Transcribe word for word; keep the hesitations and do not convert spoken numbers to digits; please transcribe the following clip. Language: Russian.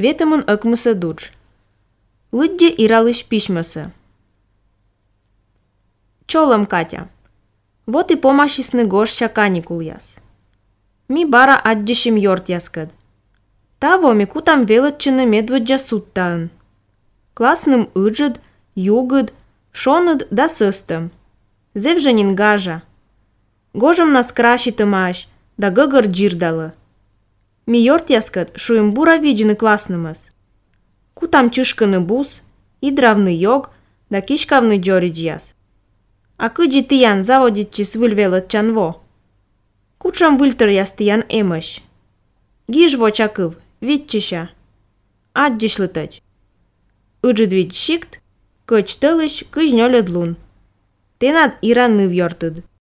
ветемын ăкмăсă дудж. Лыдде иралыш пишмăсă. Чолăм, Катя. Вот и помашисны гоща каникул яс. Ми бара аддешим йорт яскăд. Тавоми кутам велăтчăны медвăджа суттаын. Классным ыджăд, югăд, шонăд да сăстăм. Зевжăнин гажа. Гожăм нас краши тăмааш, да гăгăр джирдалă. Ми йорт яскăд шуйымбура виджны класснымăс. Кутам чышкăны бус, идравны йог, да кишкавны джоридж яс. А кыджи тиян заводитчис выльвелăтчан во. Кучам выльтăр яс тиян эмăш. Гиж во чакыв, витчиша. Аддишлытăч. Ыджыд видь шикт, кăч тăлăш кыжнёлăд лун. Тенат иранныв йортăд.